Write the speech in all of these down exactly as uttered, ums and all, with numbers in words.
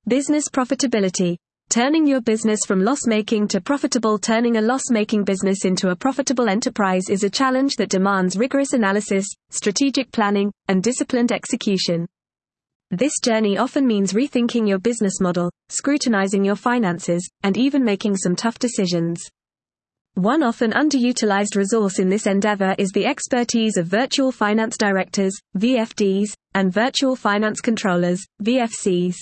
Business profitability. Turning your business from loss-making to profitable. Turning a loss-making business into a profitable enterprise is a challenge that demands rigorous analysis, strategic planning, and disciplined execution. This journey often means rethinking your business model, scrutinizing your finances, and even making some tough decisions. One often underutilized resource in this endeavor is the expertise of virtual finance directors, V F Ds, and virtual finance controllers, V F Cs.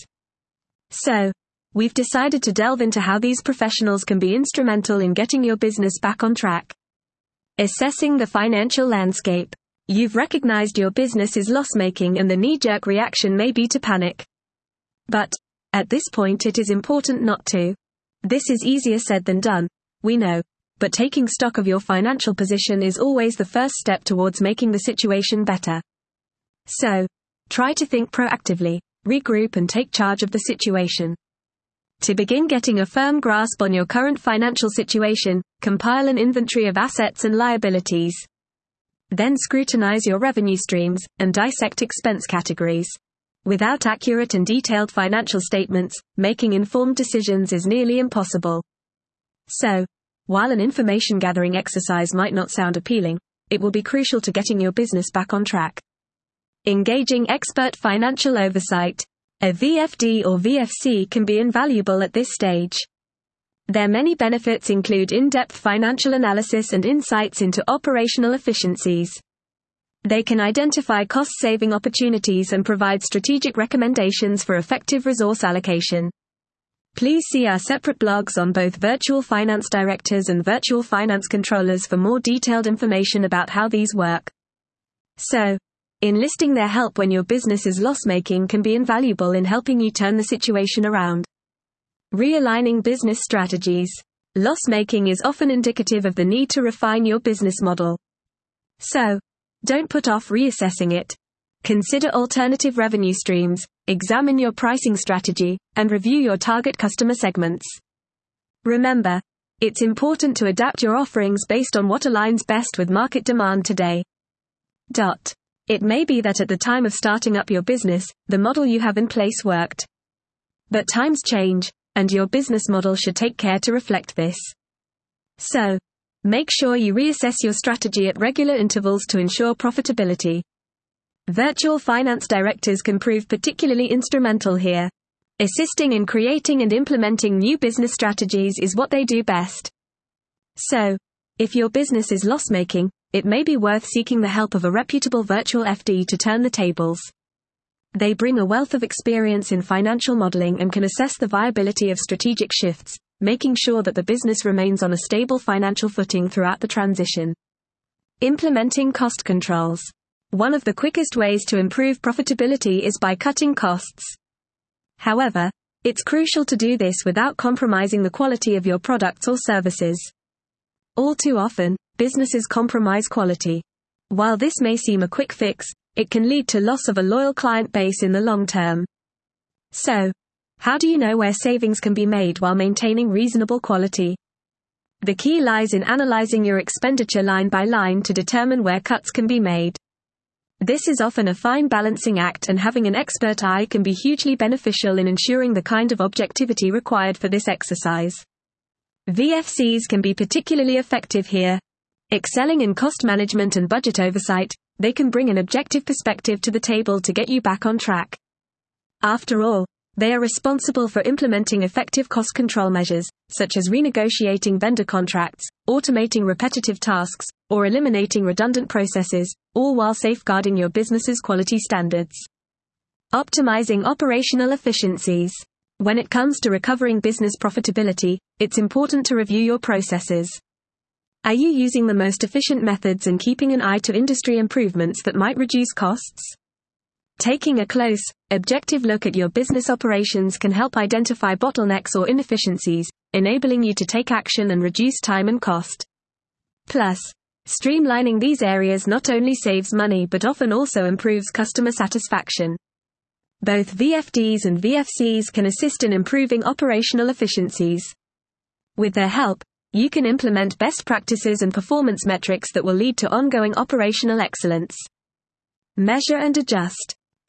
So, we've decided to delve into how these professionals can be instrumental in getting your business back on track. Assessing the financial landscape. You've recognized your business is loss-making and the knee-jerk reaction may be to panic. But, at this point it is important not to. This is easier said than done, we know. But taking stock of your financial position is always the first step towards making the situation better. So, try to think proactively, regroup and take charge of the situation. To begin getting a firm grasp on your current financial situation, compile an inventory of assets and liabilities. Then scrutinize your revenue streams, and dissect expense categories. Without accurate and detailed financial statements, making informed decisions is nearly impossible. So, while an information-gathering exercise might not sound appealing, it will be crucial to getting your business back on track. Engaging expert financial oversight. A V F D or V F C can be invaluable at this stage. Their many benefits include in-depth financial analysis and insights into operational efficiencies. They can identify cost-saving opportunities and provide strategic recommendations for effective resource allocation. Please see our separate blogs on both virtual finance directors and virtual finance controllers for more detailed information about how these work. So, enlisting their help when your business is loss-making can be invaluable in helping you turn the situation around. Realigning business strategies. Loss-making is often indicative of the need to refine your business model. So, don't put off reassessing it. Consider alternative revenue streams, examine your pricing strategy, and review your target customer segments. Remember, it's important to adapt your offerings based on what aligns best with market demand today. Dot. It may be that at the time of starting up your business, the model you have in place worked. But times change, and your business model should take care to reflect this. So, make sure you reassess your strategy at regular intervals to ensure profitability. Virtual finance directors can prove particularly instrumental here. Assisting in creating and implementing new business strategies is what they do best. So, if your business is loss-making, it may be worth seeking the help of a reputable virtual F D to turn the tables. They bring a wealth of experience in financial modeling and can assess the viability of strategic shifts, making sure that the business remains on a stable financial footing throughout the transition. Implementing cost controls. One of the quickest ways to improve profitability is by cutting costs. However, it's crucial to do this without compromising the quality of your products or services. All too often, businesses compromise quality. While this may seem a quick fix, it can lead to loss of a loyal client base in the long term. So, how do you know where savings can be made while maintaining reasonable quality? The key lies in analyzing your expenditure line by line to determine where cuts can be made. This is often a fine balancing act, and having an expert eye can be hugely beneficial in ensuring the kind of objectivity required for this exercise. V F Cs can be particularly effective here. Excelling in cost management and budget oversight, they can bring an objective perspective to the table to get you back on track. After all, they are responsible for implementing effective cost control measures, such as renegotiating vendor contracts, automating repetitive tasks, or eliminating redundant processes, all while safeguarding your business's quality standards. Optimizing operational efficiencies. When it comes to recovering business profitability, it's important to review your processes. Are you using the most efficient methods and keeping an eye to industry improvements that might reduce costs? Taking a close, objective look at your business operations can help identify bottlenecks or inefficiencies, enabling you to take action and reduce time and cost. Plus, streamlining these areas not only saves money but often also improves customer satisfaction. Both V F Ds and V F Cs can assist in improving operational efficiencies. With their help, you can implement best practices and performance metrics that will lead to ongoing operational excellence. Measure and adjust.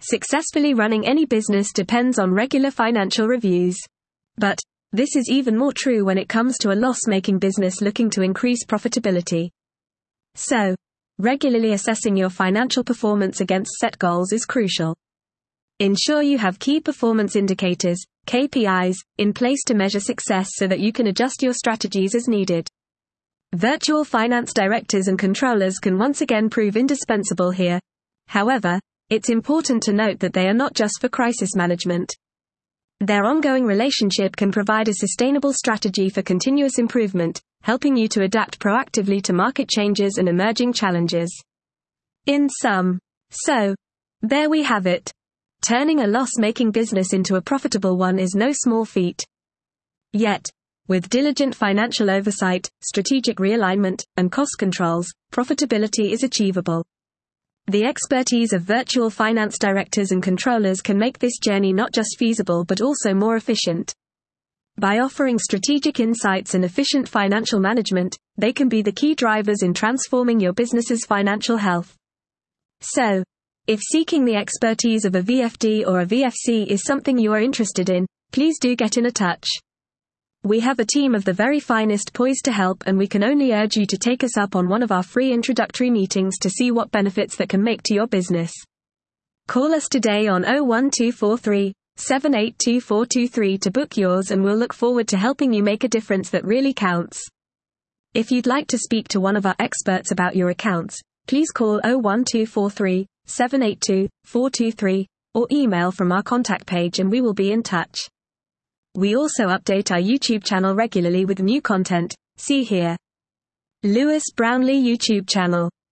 Successfully running any business depends on regular financial reviews. But this is even more true when it comes to a loss-making business looking to increase profitability. So, regularly assessing your financial performance against set goals is crucial. Ensure you have key performance indicators, K P Is, in place to measure success so that you can adjust your strategies as needed. Virtual finance directors and controllers can once again prove indispensable here. However, it's important to note that they are not just for crisis management. Their ongoing relationship can provide a sustainable strategy for continuous improvement, helping you to adapt proactively to market changes and emerging challenges. In sum, so, there we have it. Turning a loss-making business into a profitable one is no small feat. Yet, with diligent financial oversight, strategic realignment, and cost controls, profitability is achievable. The expertise of virtual finance directors and controllers can make this journey not just feasible but also more efficient. By offering strategic insights and efficient financial management, they can be the key drivers in transforming your business's financial health. So, if seeking the expertise of a V F D or a V F C is something you are interested in, please do get in touch. We have a team of the very finest poised to help, and we can only urge you to take us up on one of our free introductory meetings to see what benefits that can make to your business. Call us today on oh one two four three, seven eight two four two three to book yours, and we'll look forward to helping you make a difference that really counts. If you'd like to speak to one of our experts about your accounts, please call oh one two four three, seven eight two, four two three or email from our contact page and we will be in touch. We also update our YouTube channel regularly with new content. See here. Lewis Brownlee YouTube channel.